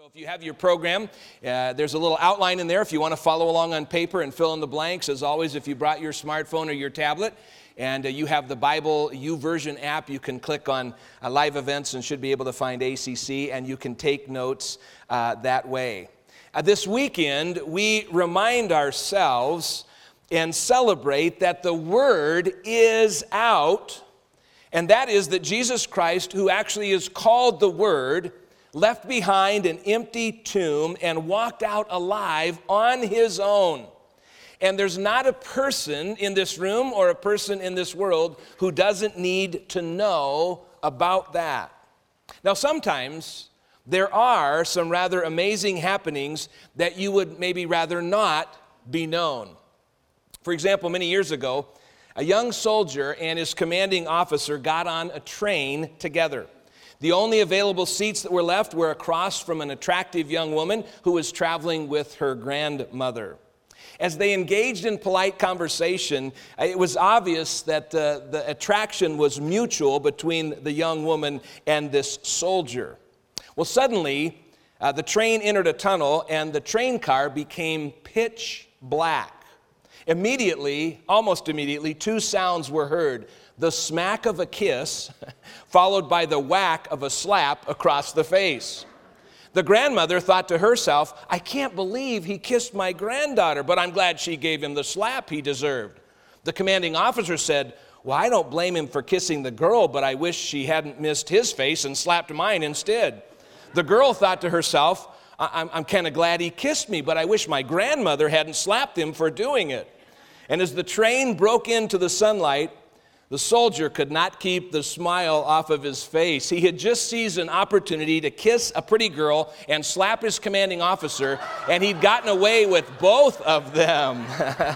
So if you have your program, there's a little outline in there if you want to follow along on paper and fill in the blanks. As always, if you brought your smartphone or your tablet and you have the Bible YouVersion app, you can click on live events and should be able to find ACC, and you can take notes that way. This weekend, we remind ourselves and celebrate that the Word is out, and that is that Jesus Christ, who actually is called the Word, left behind an empty tomb and walked out alive on his own. And there's not a person in this room or a person in this world who doesn't need to know about that. Now, sometimes there are some rather amazing happenings that you would maybe rather not be known. For example, many years ago, a young soldier and his commanding officer got on a train together. The only available seats that were left were across from an attractive young woman who was traveling with her grandmother. As they engaged in polite conversation, it was obvious that the attraction was mutual between the young woman and this soldier. Well, suddenly, the train entered a tunnel and the train car became pitch black. Immediately, almost immediately, two sounds were heard. The smack of a kiss, followed by the whack of a slap across the face. The grandmother thought to herself, I can't believe he kissed my granddaughter, but I'm glad she gave him the slap he deserved. The commanding officer said, well, I don't blame him for kissing the girl, but I wish she hadn't missed his face and slapped mine instead. The girl thought to herself, I'm kind of glad he kissed me, but I wish my grandmother hadn't slapped him for doing it. And as the train broke into the sunlight, the soldier could not keep the smile off of his face. He had just seized an opportunity to kiss a pretty girl and slap his commanding officer, and he'd gotten away with both of them.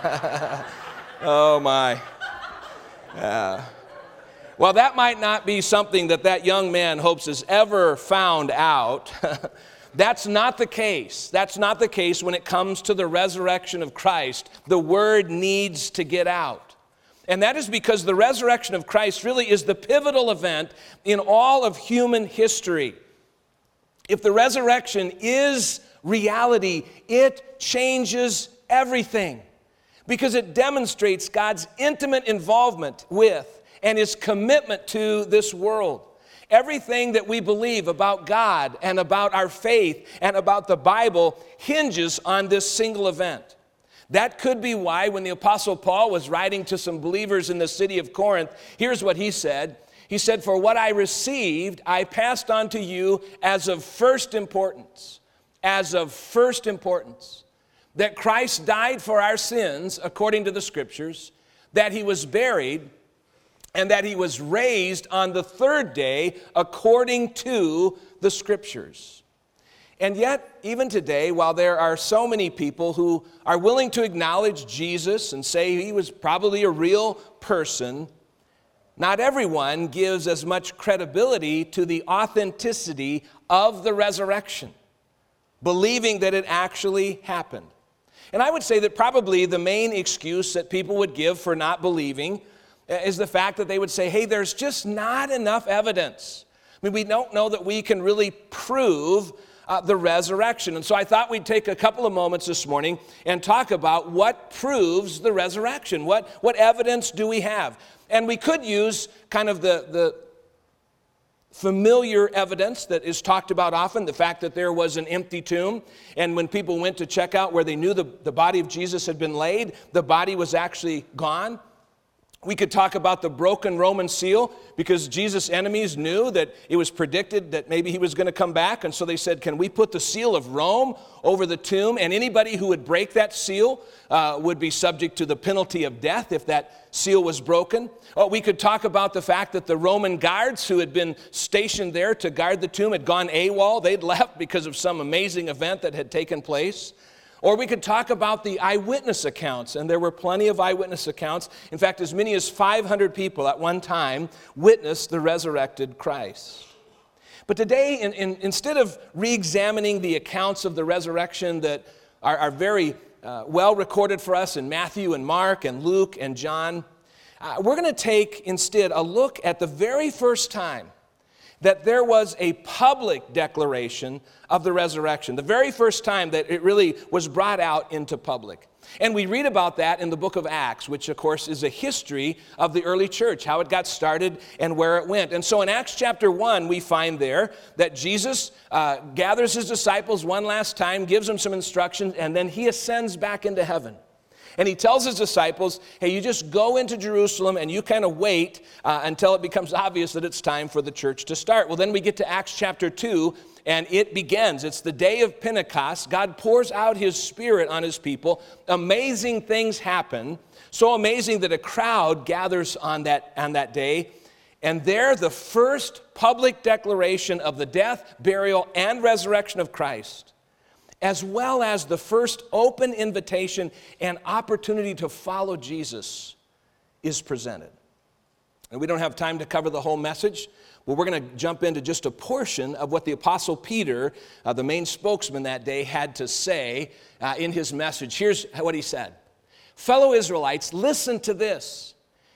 Oh, my. Well, that might not be something that young man hopes is ever found out. That's not the case. That's not the case when it comes to the resurrection of Christ. The word needs to get out. And that is because the resurrection of Christ really is the pivotal event in all of human history. If the resurrection is reality, it changes everything because it demonstrates God's intimate involvement with and his commitment to this world. Everything that we believe about God and about our faith and about the Bible hinges on this single event. That could be why when the Apostle Paul was writing to some believers in the city of Corinth, here's what he said. He said, for what I received, I passed on to you as of first importance. As of first importance. That Christ died for our sins according to the Scriptures, that he was buried, and that he was raised on the third day according to the Scriptures. And yet, even today, while there are so many people who are willing to acknowledge Jesus and say he was probably a real person, not everyone gives as much credibility to the authenticity of the resurrection, believing that it actually happened. And I would say that probably the main excuse that people would give for not believing is the fact that they would say, hey, there's just not enough evidence. I mean, we don't know that we can really prove the resurrection. And so I thought we'd take a couple of moments this morning and talk about what proves the resurrection. What evidence do we have? And we could use kind of the familiar evidence that is talked about often, the fact that there was an empty tomb, and when people went to check out where they knew the body of Jesus had been laid, the body was actually gone. We could talk about the broken Roman seal because Jesus' enemies knew that it was predicted that maybe he was going to come back. And so they said, can we put the seal of Rome over the tomb? And anybody who would break that seal would be subject to the penalty of death if that seal was broken. Or we could talk about the fact that the Roman guards who had been stationed there to guard the tomb had gone AWOL. They'd left because of some amazing event that had taken place. Or we could talk about the eyewitness accounts, and there were plenty of eyewitness accounts. In fact, as many as 500 people at one time witnessed the resurrected Christ. But today, instead of re-examining the accounts of the resurrection that are very well recorded for us in Matthew and Mark and Luke and John, we're going to take instead a look at the very first time that there was a public declaration of the resurrection, the very first time that it really was brought out into public. And we read about that in the book of Acts, which of course is a history of the early church, how it got started and where it went. And so in Acts chapter 1, we find there that Jesus gathers his disciples one last time, gives them some instructions, and then he ascends back into heaven. And he tells his disciples, hey, you just go into Jerusalem and you kind of wait until it becomes obvious that it's time for the church to start. Well, then we get to Acts chapter 2, and it begins. It's the day of Pentecost. God pours out his Spirit on his people. Amazing things happen, so amazing that a crowd gathers on that day. And there, the first public declaration of the death, burial, and resurrection of Christ, as well as the first open invitation and opportunity to follow Jesus, is presented. And we don't have time to cover the whole message. Well, we're going to jump into just a portion of what the Apostle Peter, the main spokesman that day, had to say in his message. Here's what he said. Fellow Israelites, listen to this.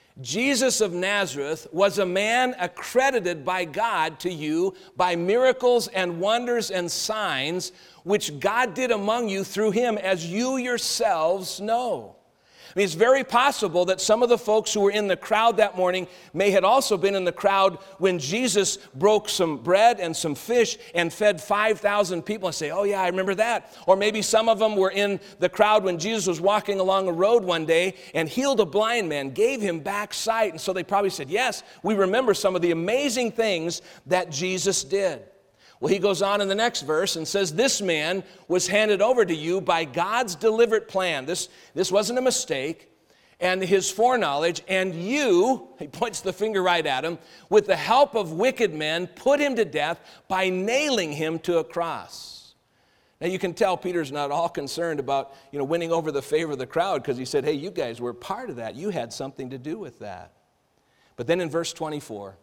Jesus of Nazareth was a man accredited by God to you by miracles and wonders and signs which God did among you through him, as you yourselves know. I mean, it's very possible that some of the folks who were in the crowd that morning may have also been in the crowd when Jesus broke some bread and some fish and fed 5,000 people and say, oh yeah, I remember that. Or maybe some of them were in the crowd when Jesus was walking along a road one day and healed a blind man, gave him back sight. And so they probably said, yes, we remember some of the amazing things that Jesus did. Well, he goes on in the next verse and says, this man was handed over to you by God's deliberate plan. This wasn't a mistake, and his foreknowledge, and you, he points the finger right at him, with the help of wicked men, put him to death by nailing him to a cross. Now you can tell Peter's not all concerned about, winning over the favor of the crowd, because he said, hey, you guys were part of that. You had something to do with that. But then in verse 24,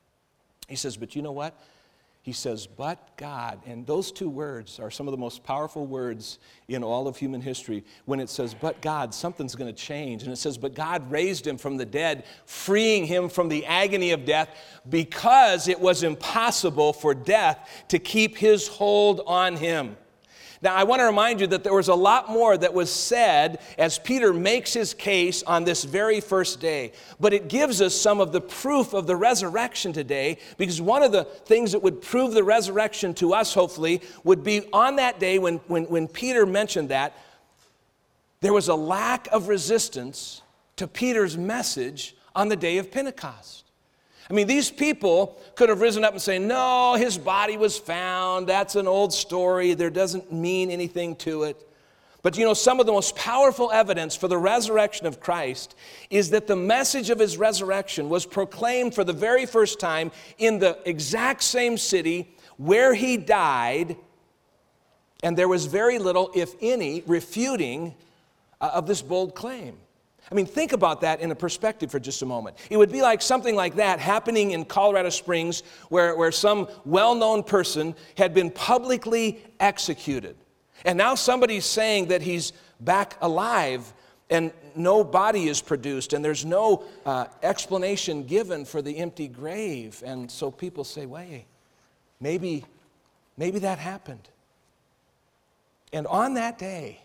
he says, but you know what? He says, but God, and those two words are some of the most powerful words in all of human history. When it says, but God, something's going to change. And it says, but God raised him from the dead, freeing him from the agony of death, because it was impossible for death to keep his hold on him. Now, I want to remind you that there was a lot more that was said as Peter makes his case on this very first day. But it gives us some of the proof of the resurrection today, because one of the things that would prove the resurrection to us, hopefully, would be on that day when Peter mentioned that, there was a lack of resistance to Peter's message on the day of Pentecost. I mean, these people could have risen up and said, no, his body was found. That's an old story. There doesn't mean anything to it. But some of the most powerful evidence for the resurrection of Christ is that the message of his resurrection was proclaimed for the very first time in the exact same city where he died, and there was very little, if any, refuting of this bold claim. I mean, think about that in a perspective for just a moment. It would be like something like that happening in Colorado Springs, where some well-known person had been publicly executed. And now somebody's saying that he's back alive, and no body is produced, and there's no explanation given for the empty grave. And so people say, wait, maybe that happened. And on that day,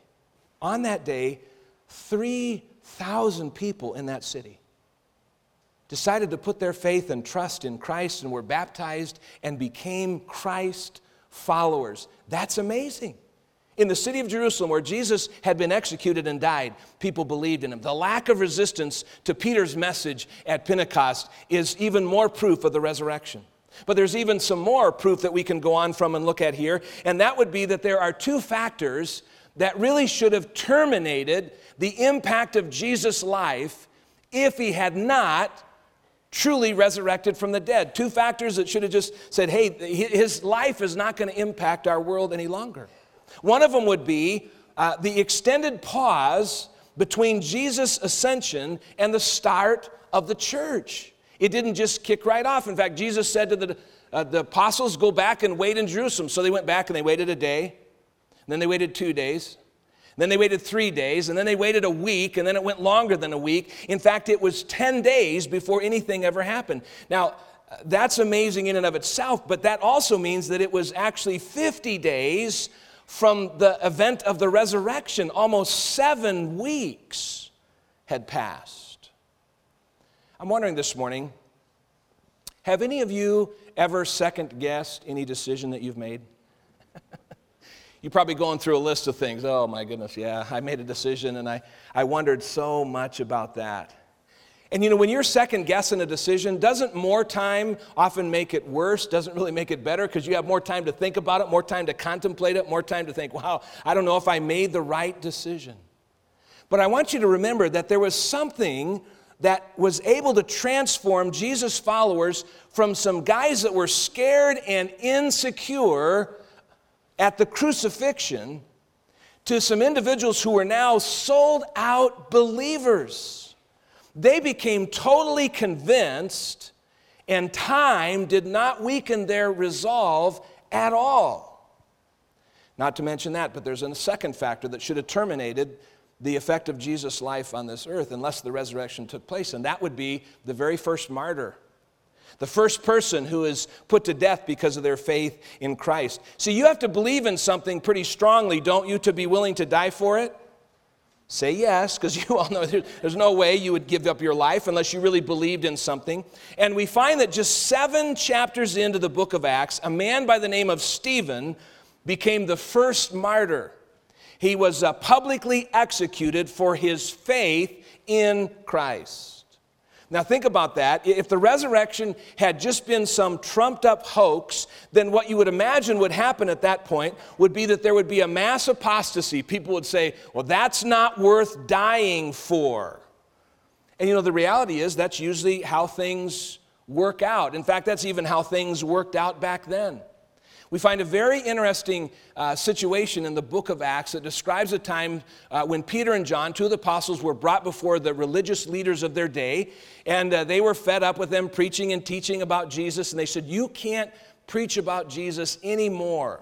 3,000 people in that city decided to put their faith and trust in Christ and were baptized and became Christ followers. That's amazing. In the city of Jerusalem, where Jesus had been executed and died, people believed in him. The lack of resistance to Peter's message at Pentecost is even more proof of the resurrection. But there's even some more proof that we can go on from and look at here, and that would be that there are two factors that really should have terminated the impact of Jesus' life if he had not truly resurrected from the dead. Two factors that should have just said, hey, his life is not going to impact our world any longer. One of them would be the extended pause between Jesus' ascension and the start of the church. It didn't just kick right off. In fact, Jesus said to the apostles, go back and wait in Jerusalem. So they went back and they waited a day. Then they waited 2 days. Then they waited 3 days. And then they waited a week. And then it went longer than a week. In fact, it was 10 days before anything ever happened. Now, that's amazing in and of itself, but that also means that it was actually 50 days from the event of the resurrection. Almost 7 weeks had passed. I'm wondering this morning, have any of you ever second-guessed any decision that you've made? You're probably going through a list of things. Oh, my goodness, yeah, I made a decision, and I wondered so much about that. And when you're second-guessing a decision, doesn't more time often make it worse? Doesn't really make it better because you have more time to think about it, more time to contemplate it, more time to think, wow, I don't know if I made the right decision. But I want you to remember that there was something that was able to transform Jesus' followers from some guys that were scared and insecure at the crucifixion to some individuals who were now sold-out believers. They became totally convinced, and time did not weaken their resolve at all. Not to mention that, but there's a second factor that should have terminated the effect of Jesus' life on this earth unless the resurrection took place, and that would be the very first martyr. The first person who is put to death because of their faith in Christ. So you have to believe in something pretty strongly, don't you, to be willing to die for it? Say yes, because you all know there's no way you would give up your life unless you really believed in something. And we find that just 7 chapters into the book of Acts, a man by the name of Stephen became the first martyr. He was publicly executed for his faith in Christ. Now think about that. If the resurrection had just been some trumped-up hoax, then what you would imagine would happen at that point would be that there would be a mass apostasy. People would say, well, that's not worth dying for. And the reality is that's usually how things work out. In fact, that's even how things worked out back then. We find a very interesting situation in the book of Acts that describes a time when Peter and John, 2 of the apostles, were brought before the religious leaders of their day, and they were fed up with them preaching and teaching about Jesus, and they said, you can't preach about Jesus anymore.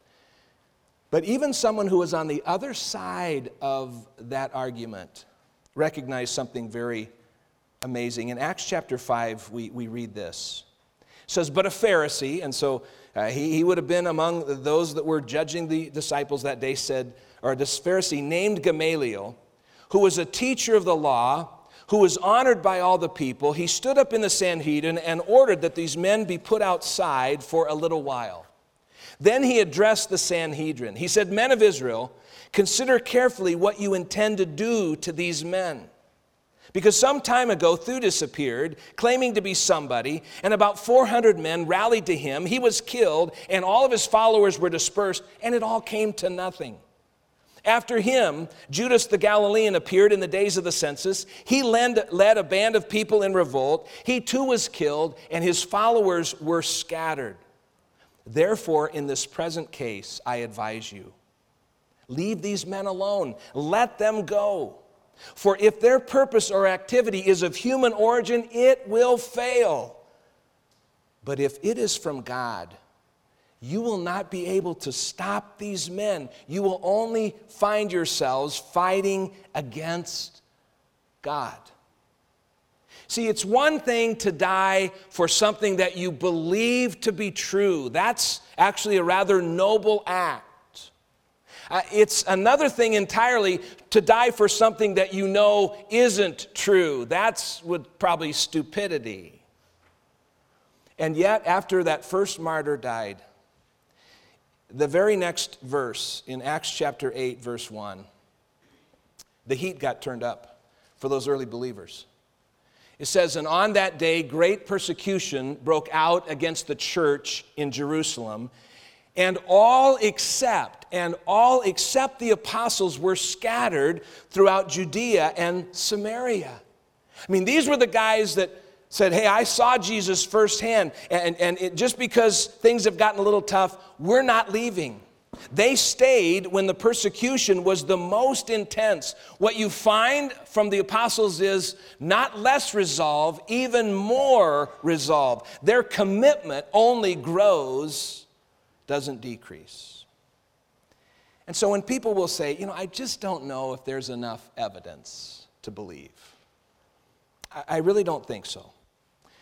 But even someone who was on the other side of that argument recognized something very amazing. In Acts chapter 5, we read this. It says, but a Pharisee, and so he would have been among those that were judging the disciples that day, or this Pharisee named Gamaliel, who was a teacher of the law, who was honored by all the people. He stood up in the Sanhedrin and ordered that these men be put outside for a little while. Then he addressed the Sanhedrin. He said, men of Israel, consider carefully what you intend to do to these men. Because some time ago, Theudas appeared, claiming to be somebody, and about 400 men rallied to him. He was killed, and all of his followers were dispersed, and it all came to nothing. After him, Judas the Galilean appeared in the days of the census. He led a band of people in revolt. He too was killed, and his followers were scattered. Therefore, in this present case, I advise you, leave these men alone. Let them go. For if their purpose or activity is of human origin, it will fail. But if it is from God, you will not be able to stop these men. You will only find yourselves fighting against God. See, it's one thing to die for something that you believe to be true. That's actually a rather noble act. It's another thing entirely to die for something that you know isn't true. That's probably stupidity. And yet, after that first martyr died, the very next verse in Acts chapter 8, verse 1, the heat got turned up for those early believers. It says, and on that day, great persecution broke out against the church in Jerusalem, and all except the apostles were scattered throughout Judea and Samaria. I mean, these were the guys that said, hey, I saw Jesus firsthand, and just because things have gotten a little tough, we're not leaving. They stayed when the persecution was the most intense. What you find from the apostles is not less resolve, even more resolve. Their commitment only grows, doesn't decrease. And so when people will say, I just don't know if there's enough evidence to believe, I really don't think so.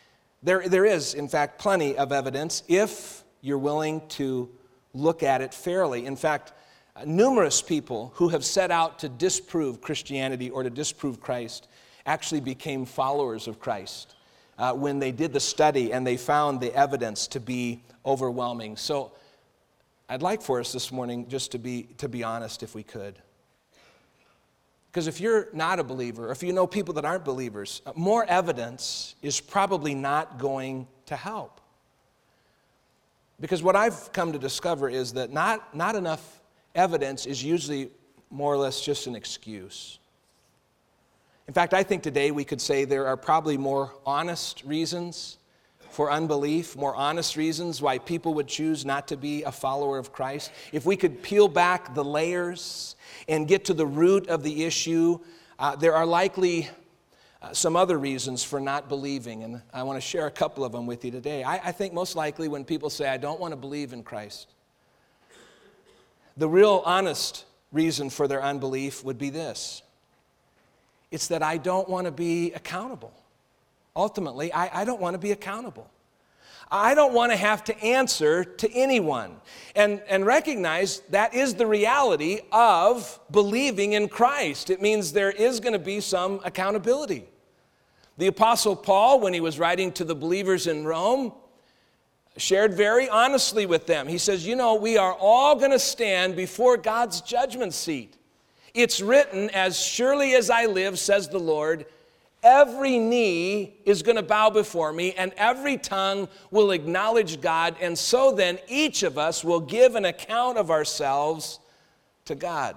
There is, in fact, plenty of evidence if you're willing to look at it fairly. In fact, numerous people who have set out to disprove Christianity or to disprove Christ actually became followers of Christ when they did the study and they found the evidence to be overwhelming. So I'd like for us this morning just to be honest, if we could. Because if you're not a believer, or if you know people that aren't believers, more evidence is probably not going to help. Because what I've come to discover is that not enough evidence is usually more or less just an excuse. In fact, I think today we could say there are probably more honest reasons for unbelief, more honest reasons why people would choose not to be a follower of Christ. If we could peel back the layers and get to the root of the issue, there are likely some other reasons for not believing, and I want to share a couple of them with you today. I think most likely when people say, I don't want to believe in Christ, the real honest reason for their unbelief would be this. It's that I don't want to be accountable. Ultimately, I don't want to be accountable. I don't want to have to answer to anyone. And recognize that is the reality of believing in Christ. It means there is going to be some accountability. The Apostle Paul, when he was writing to the believers in Rome, shared very honestly with them. He says, we are all going to stand before God's judgment seat. It's written, as surely as I live, says the Lord, every knee is going to bow before me, and every tongue will acknowledge God, and so then each of us will give an account of ourselves to God.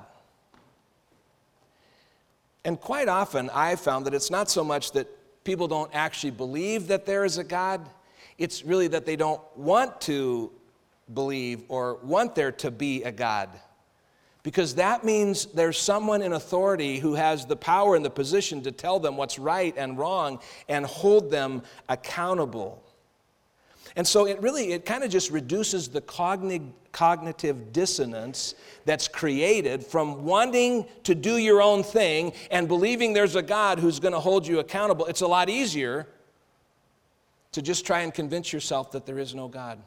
And quite often, I've found that it's not so much that people don't actually believe that there is a God, it's really that they don't want to believe or want there to be a God. Because that means there's someone in authority who has the power and the position to tell them what's right and wrong and hold them accountable. And so it kind of just reduces the cognitive dissonance that's created from wanting to do your own thing and believing there's a God who's going to hold you accountable. It's a lot easier to just try and convince yourself that there is no God.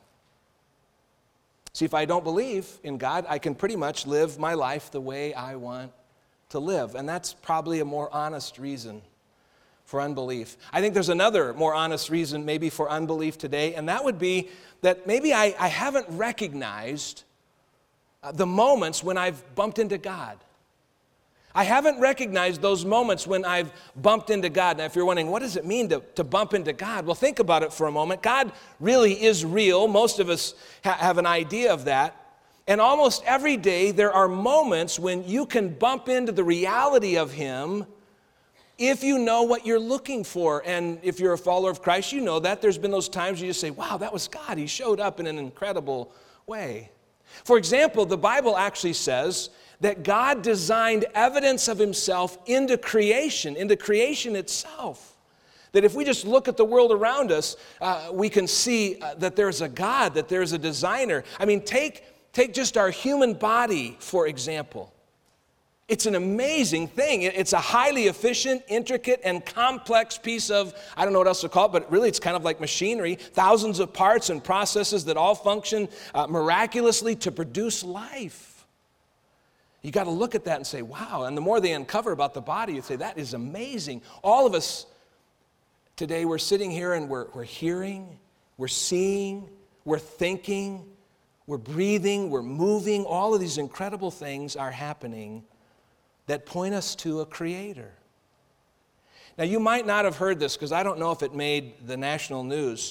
See, if I don't believe in God, I can pretty much live my life the way I want to live. And that's probably a more honest reason for unbelief. I think there's another more honest reason maybe for unbelief today, and that would be that maybe I haven't recognized the moments when I've bumped into God. I haven't recognized those moments when I've bumped into God. Now, if you're wondering, what does it mean to bump into God? Well, think about it for a moment. God really is real. Most of us have an idea of that. And almost every day, there are moments when you can bump into the reality of Him if you know what you're looking for. And if you're a follower of Christ, you know that. There's been those times you just say, wow, that was God. He showed up in an incredible way. For example, the Bible actually says that God designed evidence of Himself into creation itself. That if we just look at the world around us, we can see that there's a God, that there's a designer. I mean, take just our human body, for example. It's an amazing thing. It's a highly efficient, intricate, and complex piece of, I don't know what else to call it, but really it's kind of like machinery. Thousands of parts and processes that all function miraculously to produce life. You got to look at that and say, wow. And the more they uncover about the body, you say, that is amazing. All of us today, we're sitting here and we're hearing, we're seeing, we're thinking, we're breathing, we're moving. All of these incredible things are happening that point us to a creator. Now, you might not have heard this because I don't know if it made the national news,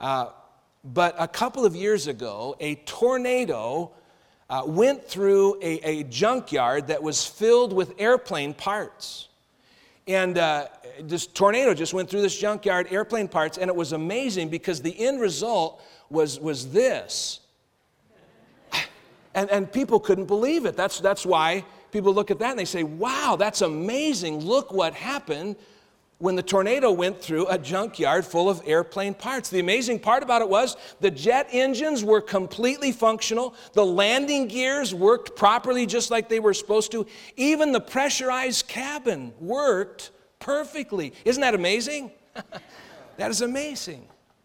but a couple of years ago, a tornado went through a junkyard that was filled with airplane parts. And this tornado just went through this junkyard, airplane parts, and it was amazing because the end result was this. And people couldn't believe it. That's why people look at that and they say, wow, that's amazing. Look what happened when the tornado went through a junkyard full of airplane parts. The amazing part about it was the jet engines were completely functional. The landing gears worked properly just like they were supposed to. Even the pressurized cabin worked perfectly. Isn't that amazing? That is amazing.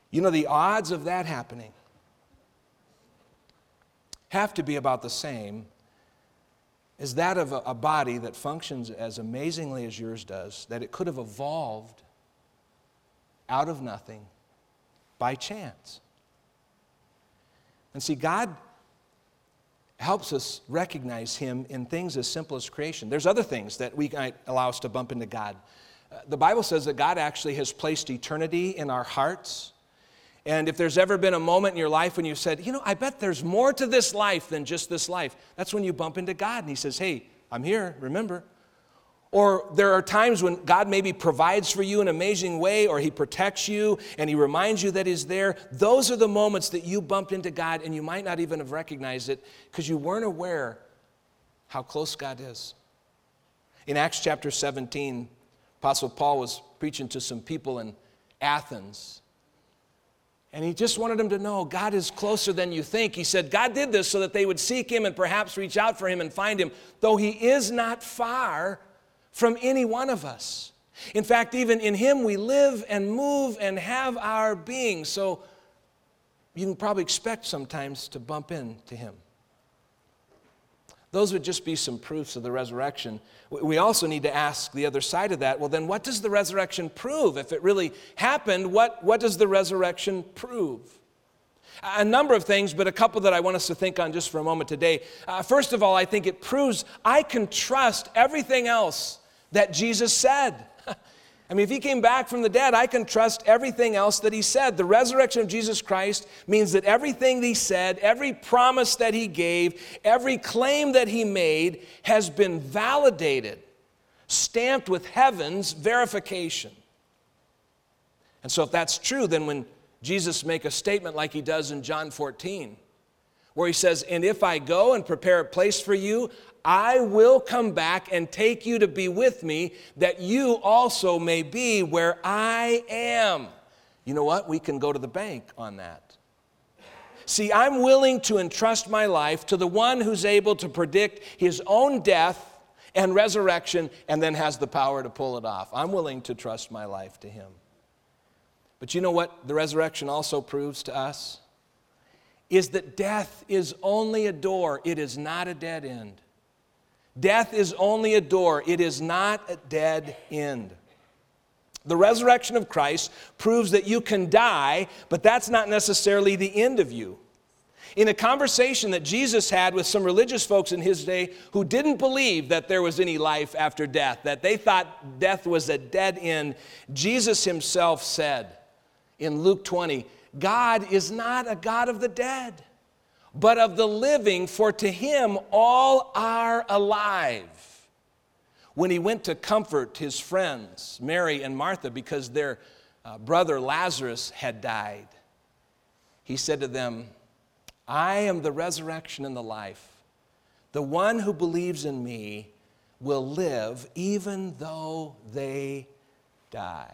You know, the odds of that happening have to be about the same as that of a body that functions as amazingly as yours does, that it could have evolved out of nothing by chance. And see, God helps us recognize Him in things as simple as creation. There's other things that we might allow us to bump into God. The Bible says that God actually has placed eternity in our hearts. And if there's ever been a moment in your life when you said, you know, I bet there's more to this life than just this life, that's when you bump into God and He says, hey, I'm here, remember. Or there are times when God maybe provides for you in an amazing way, or He protects you and He reminds you that He's there. Those are the moments that you bumped into God, and you might not even have recognized it because you weren't aware how close God is. In Acts chapter 17, Apostle Paul was preaching to some people in Athens. And he just wanted them to know God is closer than you think. He said God did this so that they would seek Him and perhaps reach out for Him and find Him, though He is not far from any one of us. In fact, even in Him we live and move and have our being. So you can probably expect sometimes to bump into Him. Those would just be some proofs of the resurrection. We also need to ask the other side of that. Well, then what does the resurrection prove? If it really happened, what does the resurrection prove? A number of things, but a couple that I want us to think on just for a moment today. First of all, I think it proves I can trust everything else that Jesus said. I mean, if He came back from the dead, I can trust everything else that He said. The resurrection of Jesus Christ means that everything He said, every promise that He gave, every claim that He made has been validated, stamped with heaven's verification. And so if that's true, then when Jesus makes a statement like He does in John 14, where He says, and if I go and prepare a place for you, I will come back and take you to be with me, that you also may be where I am. You know what? We can go to the bank on that. See, I'm willing to entrust my life to the one who's able to predict His own death and resurrection and then has the power to pull it off. I'm willing to trust my life to Him. But you know what the resurrection also proves to us? Is that death is only a door. It is not a dead end. Death is only a door. It is not a dead end. The resurrection of Christ proves that you can die, but that's not necessarily the end of you. In a conversation that Jesus had with some religious folks in His day who didn't believe that there was any life after death, that they thought death was a dead end, Jesus Himself said in Luke 20, God is not a God of the dead, but of the living, for to Him all are alive. When He went to comfort His friends, Mary and Martha, because their brother Lazarus had died, He said to them, I am the resurrection and the life. The one who believes in me will live even though they die.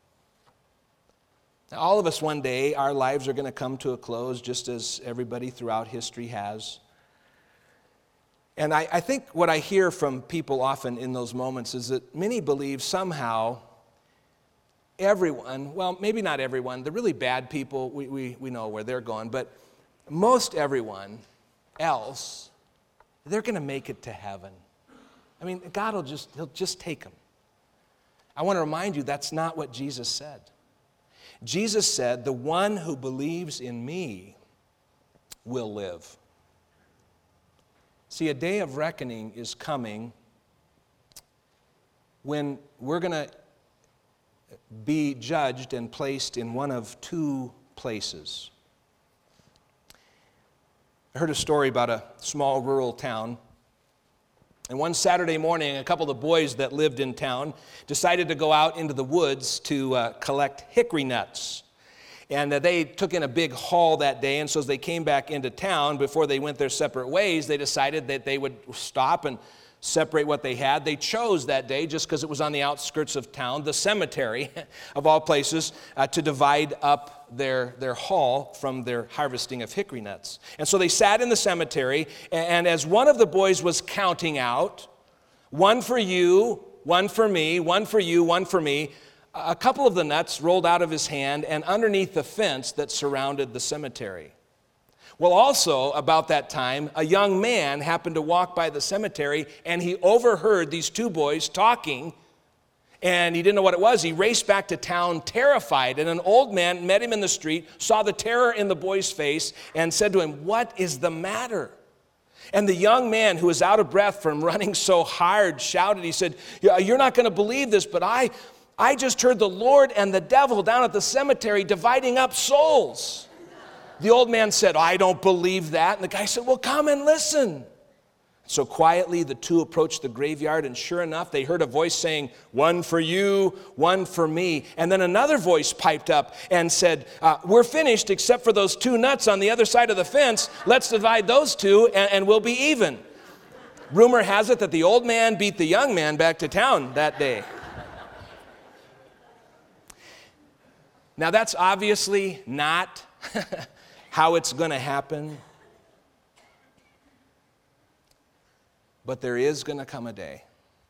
Now, all of us one day, our lives are going to come to a close just as everybody throughout history has. And I think what I hear from people often in those moments is that many believe somehow everyone, well, maybe not everyone, the really bad people, we know where they're going, but most everyone else, they're going to make it to heaven. I mean, God He'll just take them. I want to remind you that's not what Jesus said. Jesus said, the one who believes in me will live. See, a day of reckoning is coming when we're going to be judged and placed in one of two places. I heard a story about a small rural town. And one Saturday morning, a couple of the boys that lived in town decided to go out into the woods to collect hickory nuts. And they took in a big haul that day, and so as they came back into town, before they went their separate ways, they decided that they would stop and separate what they had. They chose that day, just because it was on the outskirts of town, the cemetery, of all places, to divide up their haul from their harvesting of hickory nuts. And so they sat in the cemetery, and as one of the boys was counting out, one for you, one for me, one for you, one for me, a couple of the nuts rolled out of his hand and underneath the fence that surrounded the cemetery. Well, also about that time, a young man happened to walk by the cemetery, and he overheard these two boys talking, and he didn't know what it was. He raced back to town terrified, and an old man met him in the street, saw the terror in the boy's face, and said to him, "What is the matter?" And the young man, who was out of breath from running so hard, shouted, he said, "You're not going to believe this, but I just heard the Lord and the devil down at the cemetery dividing up souls." The old man said, "I don't believe that." And the guy said, "Well, come and listen." So quietly the two approached the graveyard, and sure enough, they heard a voice saying, "One for you, one for me." And then another voice piped up and said, "We're finished except for those two nuts on the other side of the fence. Let's divide those two and we'll be even." Rumor has it that the old man beat the young man back to town that day. Now that's obviously not how it's going to happen. But there is going to come a day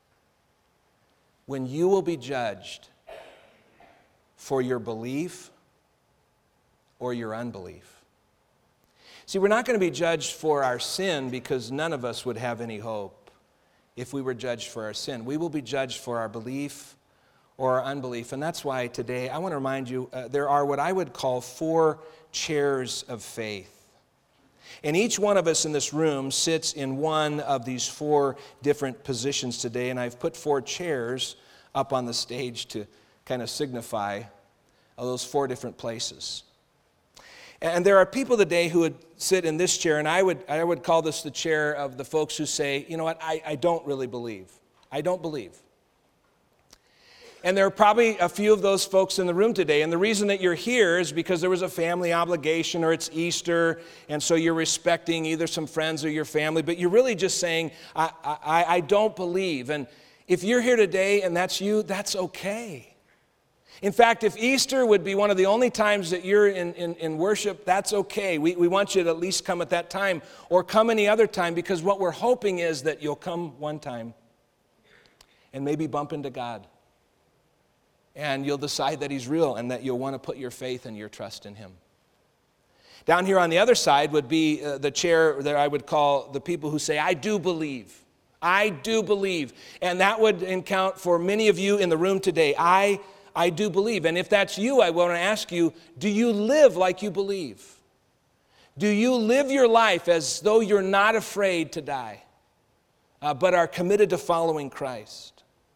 when you will be judged for your belief or your unbelief. See, we're not going to be judged for our sin, because none of us would have any hope if we were judged for our sin. We will be judged for our belief or our unbelief. And that's why today I want to remind you there are what I would call 4 chairs of faith. And each one of us in this room sits in one of these 4 different positions today. And I've put 4 chairs up on the stage to kind of signify those 4 different places. And there are people today who would sit in this chair, and I would call this the chair of the folks who say, "You know what, I don't really believe. I don't believe." And there are probably a few of those folks in the room today. And the reason that you're here is because there was a family obligation, or it's Easter, and so you're respecting either some friends or your family, but you're really just saying, I don't believe. And if you're here today and that's you, that's okay. In fact, if Easter would be one of the only times that you're in worship, that's okay. We want you to at least come at that time, or come any other time, because what we're hoping is that you'll come one time and maybe bump into God. And you'll decide that He's real, and that you'll want to put your faith and your trust in Him. Down here on the other side would be the chair that I would call the people who say, "I do believe. I do believe." And that would account for many of you in the room today. I do believe. And if that's you, I want to ask you, do you live like you believe? Do you live your life as though you're not afraid to die, but are committed to following Christ?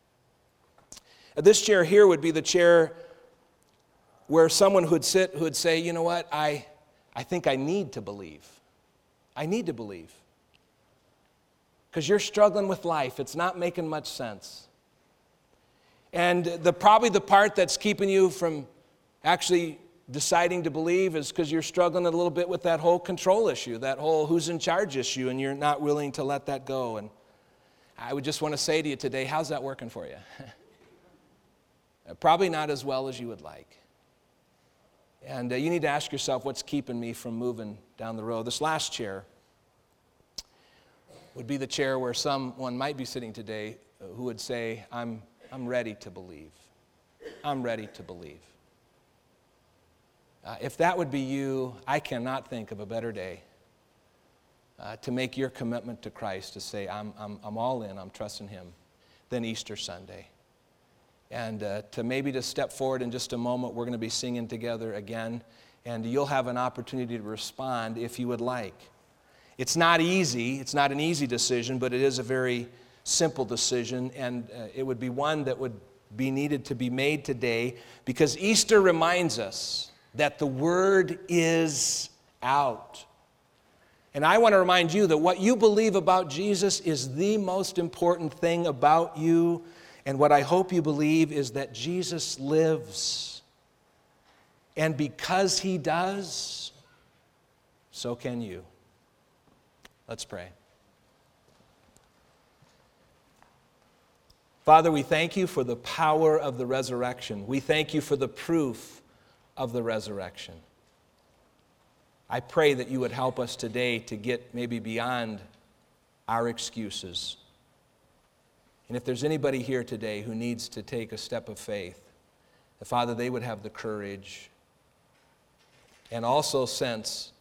This chair here would be the chair where someone who would say, "You know what, I think I need to believe. I need to believe. Because you're struggling with life. It's not making much sense. And probably the part that's keeping you from actually deciding to believe is because you're struggling a little bit with that whole control issue, that whole who's in charge issue, and you're not willing to let that go. And I would just want to say to you today, how's that working for you? Probably not as well as you would like. And you need to ask yourself, what's keeping me from moving down the road? This last chair would be the chair where someone might be sitting today who would say, I'm ready to believe. I'm ready to believe. If that would be you, I cannot think of a better day to make your commitment to Christ, to say, I'm all in, I'm trusting Him, than Easter Sunday. And to maybe just step forward in just a moment. We're going to be singing together again, and you'll have an opportunity to respond if you would like. It's not easy. It's not an easy decision, but it is a very simple decision, and it would be one that would be needed to be made today, because Easter reminds us that the word is out. And I want to remind you that what you believe about Jesus is the most important thing about you. And what I hope you believe is that Jesus lives. And because He does, so can you. Let's pray. Father, we thank You for the power of the resurrection. We thank You for the proof of the resurrection. I pray that You would help us today to get maybe beyond our excuses. And if there's anybody here today who needs to take a step of faith that, Father, they would have the courage and also sense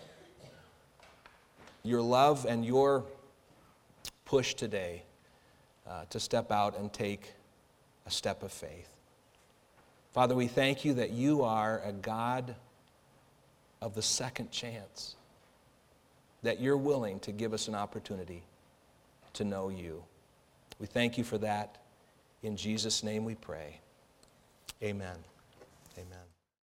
your love and your push today to step out and take a step of faith. Father, we thank you that you are a God of the second chance, that you're willing to give us an opportunity to know you. We thank you for that. In Jesus' name we pray. Amen. Amen.